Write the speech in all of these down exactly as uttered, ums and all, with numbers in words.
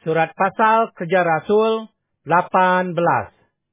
Surat pasal Kerja Rasul lapan belas.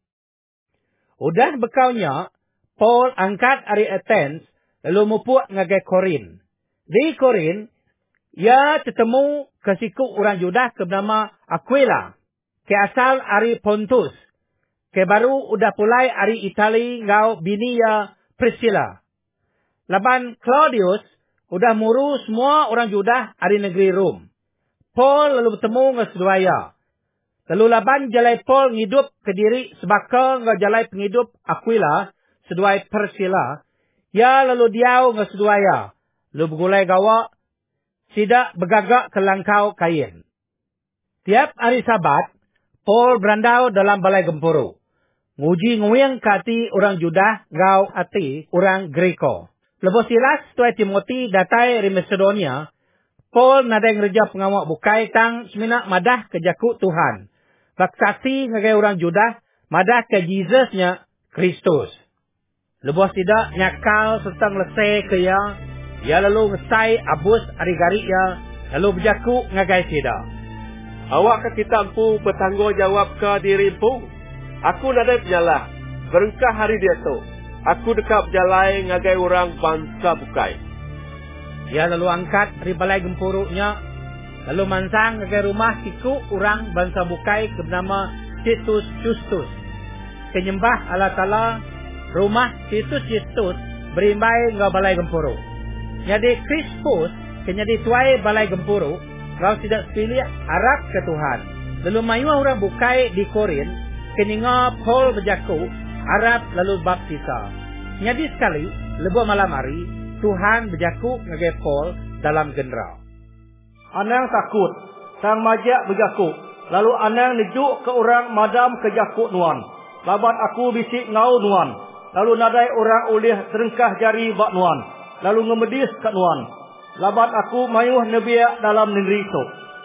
Udah bekaunya, Paul angkat dari Athens, lalu mupuk ngagai Korin. Di Korin, ia ketemu ke siku orang Judah ke bernama Aquila, ke asal dari Pontus, ke baru udah pulai dari Itali ngau bini ya Priscilla. Laban Claudius udah muru semua orang Judah dari negeri Rom. Paul lalu bertemu dengan seduaya. Lalu laban jalai Paul ngidup ke diri sebaka dengan jalai penghidup Aquila, seduai Priscilla. Ya lalu diau dengan seduaya. Lalu bergulai gawa, tidak bergagak ke langkau kain. Tiap hari Sabat, Paul berandau dalam balai gempuru. Nguji nguyang ke hati orang Judah, ngau hati orang Greko. Lepas Silas, tuai Timothy datai dari Macedonia, Paul nadai ngerja pengawak bukai tang semina madah ke jaku Tuhan. Baksaksi ngagai orang Judah, madah ke Jesusnya Kristus. Lepas tidak nyakal serta ngelesai ke ya, ya lalu ngesai abus ari-gari ya, lalu berjaku ngagai tidak. Awak ke kita empu bertanggungjawab ke diri empu. Aku nadai penyalah, berengkah hari dia tu. Aku dekat berjalai ngagai orang bangsa bukai. Ia lalu angkat dari balai gempuruknya, lalu mansang ke rumah siku orang bangsa bukai ke bernama Titus Justus. Penyembah Allah Ta'ala, rumah Titus Justus berimbai ke balai gempuruk. Jadi Crispus, kenyadi tuai balai gempuruk, kau tidak pilih Arab ke Tuhan. Lalu mayuah orang bukai di Korin, keninga Paul berjaku, Arab lalu baptisa. Jadi sekali, lebuh malam hari, Tuhan berjaku ngagai Paul dalam genera. Anang takut, sang majak berjaku. Lalu anang nejuk ke orang madam ke jakuk nuan. Laban aku bisik ngau nuan. Lalu nadai orang ulih terengkah jari bak nuan. Lalu ngemedis kat nuan. Laban aku mayuh nebiak dalam negeri itu.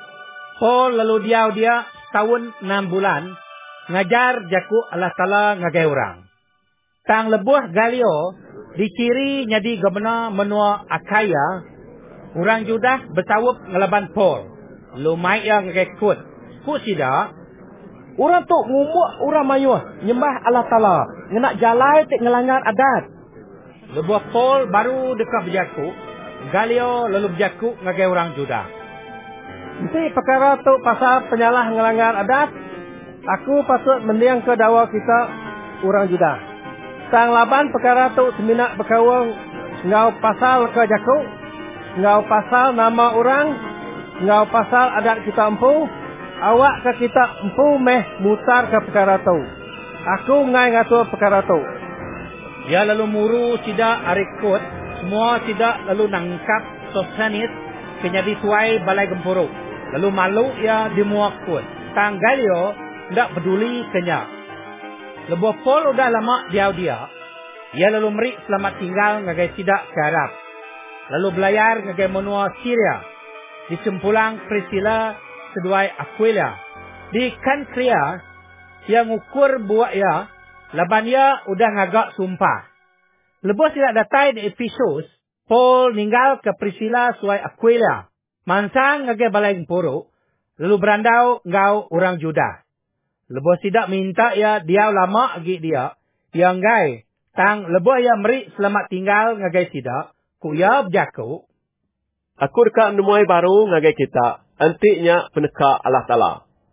Paul lalu diau dia tahun enam bulan ngajar jaku Allah Ta'ala ngagai orang. Tang lebuh Galio diciri nyadi gubernur menua Akaya, orang Judah bertawup ngelaban Paul. Lumai yang ngekut. Kut sida, orang tu ngumuk orang mayuh, nyembah Allah Ta'ala, ngenak jalai tik ngelanggar adat. Lebuh Paul baru dekat berjaku, Galio lalu berjaku ngagai orang Judah. Nanti perkara tu pasal penyalah ngelanggar adat, aku patut mendiang ke dakwa kita orang Judah. Sang laban perkara tu seminak berkawang ngau pasal ke jaku, ngau pasal nama orang, ngau pasal adat kita empu, awak ke kita empu meh mutar ke perkara tu. Aku ngai ngatur perkara tu. Ya lalu muru tidak arikut, semua tidak lalu nangkap Sosthenes kenyadi tuai balai gempuruk. Lalu malu ya dimuakut. Tang Galio tidak peduli kenya. Lebuh Paul udah lama diau dia. Ia lalu merik selamat tinggal ngagai tidak ke Arab. Lalu belayar ngagai menua Syria. Di cempulang Priscilla seduai Aquila. Di Kankria, yang ukur buat ia, laban ia udah ngagak sumpah. Lepas tidak datai di Ephesus, Paul ninggal ke Priscilla seduai Aquila. Mansang ngagai balai gempuruk, lalu berandau ngau orang Judah. Lepas tidak minta ya dia lama lagi dia. Yang gai. Tang lebuh ya merik selamat tinggal ngagai tidak. Ku ya berjaku. Aku dekat nemuai baru ngagai kita. Antiknya peneka Allah Ta'ala.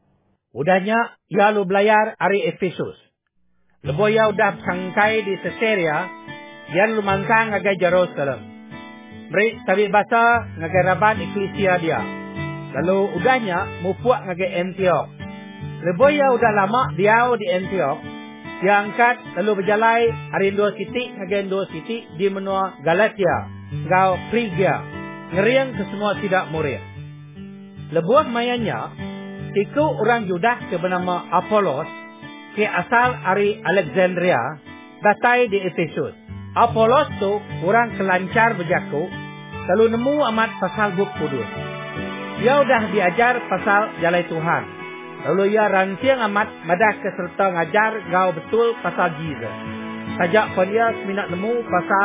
Udahnya ya lu belayar hari Ephesus. Lebuh ya udah sangkai di Caesarea. Ya lu mansang ngagai Jerusalem. Merik tabik bahasa ngagai raban eklesia dia. Lalu udahnya mupuak ngagai Antioch. Lebuh ya udah lama dia di Antioch. Dia angkat lalu berjalai hari dua titik ngagai dua titik di menua Galatia, ngau Phrygia, ngeriang ke semua tidak murid. Lebuh mayanya, tiku orang Judah ke bernama Apollos, ke asal dari Alexandria, datai di Ephesus. Apollos tu orang kelancar berjaku, lalu nemu amat pasal buk kudus. Dia udah diajar pasal jalai Tuhan. Lalu ia rancang amat madah keserta ngajar gau betul pasal Jesus. Sajak pun ia seminat nemu pasal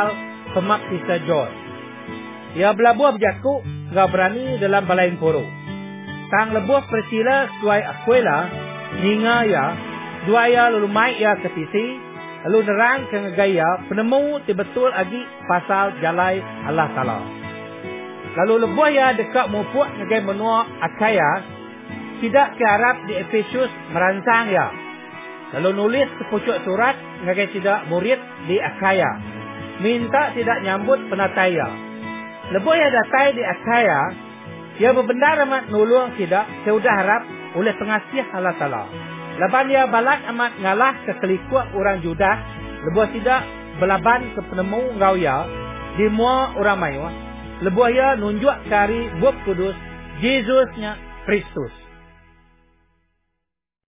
pembaptisan John. Ia belabuh berjaku gau berani dalam balai puru. Tang lebuh Priscilla suai Aquila, ninga ya, dua ya lalu mai ya ke tisi, lalu nerang ke ngegaya, penemu betul agi pasal jalai Allah Ta'ala. Lalu lebuh ya dekat mupuk ngegay menua Akaya, tidak ke Arab di Efesus merancang ya. Lalu nulis ke pucuk surat ngegay tidak murid di Akaya, minta tidak nyambut penataya. Lebuh ya datai di Akaya, ia berbendar amat nulung tidak seudah harap oleh pengasih Allah Ta'ala. Laban ia balak amat ngalah ke kelikuan orang Judah, lebuh tidak belaban ke penemu ngau ya, di mua orang mayu. Lebuh ia nunjuk kari buat kudus, Yesusnya Kristus.